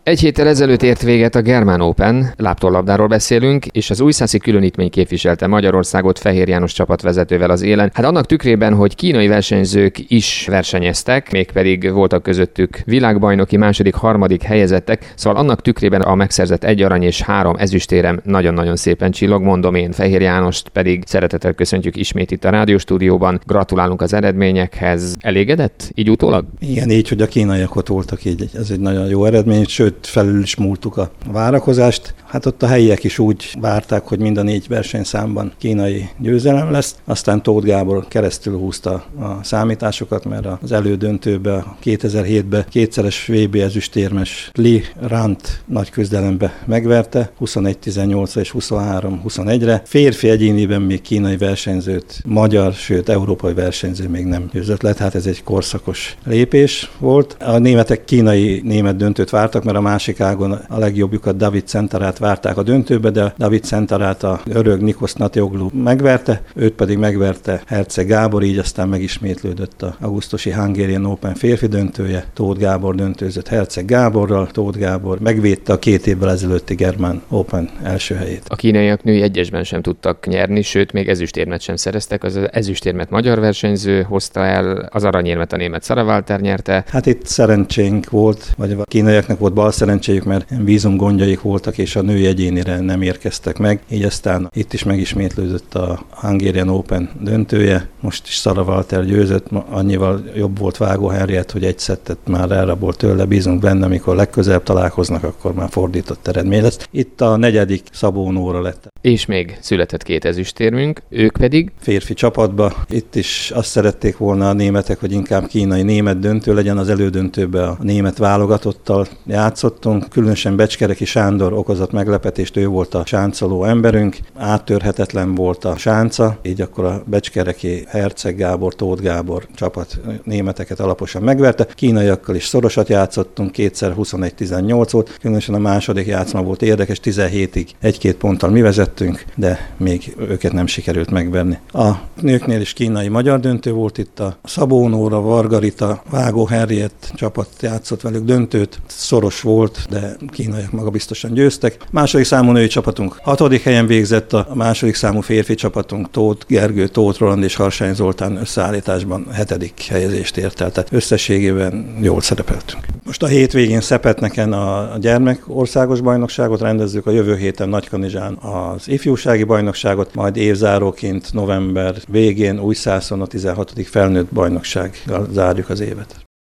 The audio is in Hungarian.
Egy héttel ezelőtt ért véget a German Open, láptólabdáról beszélünk, és az újszászi különítmény képviselte Magyarországot Fehér János csapatvezetővel az élen. Hát annak tükrében, hogy kínai versenyzők is versenyeztek, mégpedig voltak közöttük világbajnoki második, harmadik helyezettek, szóval annak tükrében a megszerzett 1 arany és 3 ezüstérem nagyon-nagyon szépen csillog, mondom én. Fehér Jánost pedig szeretettel köszöntjük ismét itt a rádióstúdióban. Gratulálunk az eredményekhez. Elégedett így utólag? Igen, így, hogy a kínaiak ott voltak, így ez egy nagyon jó eredmény, sőt felül is múltuk a várakozást. Hát ott a helyiek is úgy várták, hogy mind a 4 versenyszámban kínai győzelem lesz. Aztán Tóth Gábor keresztül húzta a számításokat, mert az elődöntőbe, 2007-ben kétszeres VB ezüstérmes Li Rant nagy küzdelembe megverte, 21-18-ra és 23-21-re. Férfi egyéniben még kínai versenyzőt, magyar, sőt európai versenyző még nem győzött le, hát ez egy korszakos lépés volt. A németek kínai-német döntőt vártak, mert a másik ágon a legjobbjukat, David Centarát várták a döntőbe, de David Centarát a örök Nikos Natioglu megverte, őt pedig megverte Herceg Gábor, így aztán megismétlődött a augusztusi Hungarian Open férfi döntője. Tóth Gábor döntőzött Herceg Gáborral, Tóth Gábor megvédte a 2 évvel ezelőtti German Open első helyét. A kínaiak női egyesben sem tudtak nyerni, sőt még ezüstérmet sem szereztek. Az ezüstérmet magyar versenyző hozta el, az aranyérmet a német Sarah Walter nyerte. Hát itt szerencsénk volt, vagy a kínaiaknak volt bal szerencséjük, mert vízumgondjaik voltak, és a női egyénire nem érkeztek meg. Így aztán itt is megismétlődött a Hungarian Open döntője. Most is Sarah Walter győzött, annyival jobb volt Vágó Henriett, hogy egy szettet már elrabolt tőle, bízunk benne, amikor legközelebb találkoznak, akkor már fordított eredmény lesz. Itt a 4. Szabó Nóra lett. És még született 2 ezüstérmünk, ők pedig? Férfi csapatba. Itt is azt szerették volna a németek, hogy inkább kínai-német döntő legyen, az elődöntőbe a német válogatottal játszottunk. Különösen Becskereki Sándor okozott meglepetést, ő volt a sáncoló emberünk, áttörhetetlen volt a sánca, így akkor a becskereki Herceg Gábor, Tóth Gábor csapat németeket alaposan megverte. Kínaiakkal is szorosat játszottunk, kétszer 21-18 volt, különösen a második játszma volt érdekes, 17-ig 1-2 ponttal mi vezettünk, de még őket nem sikerült megverni. A nőknél is kínai-magyar döntő volt itt, a Szabó Nóra, Vargarita, Vágó Henriett csapat játszott velük döntőt, szoros volt, de kínaiak maga biztosan győztek. Második számú női csapatunk 6. helyen végzett, a második számú férfi csapatunk Tóth Gergő, Tóth Roland és Harsány Zoltán összeállításban 7. helyezést ért el, tehát összességében jól szerepeltünk. Most a hétvégén Szepetneken a gyermek országos bajnokságot rendezzük, a jövő héten Nagykanizsán az ifjúsági bajnokságot, majd évzáróként november végén Újszászon a 16. felnőtt bajnoksággal zárjuk az évet.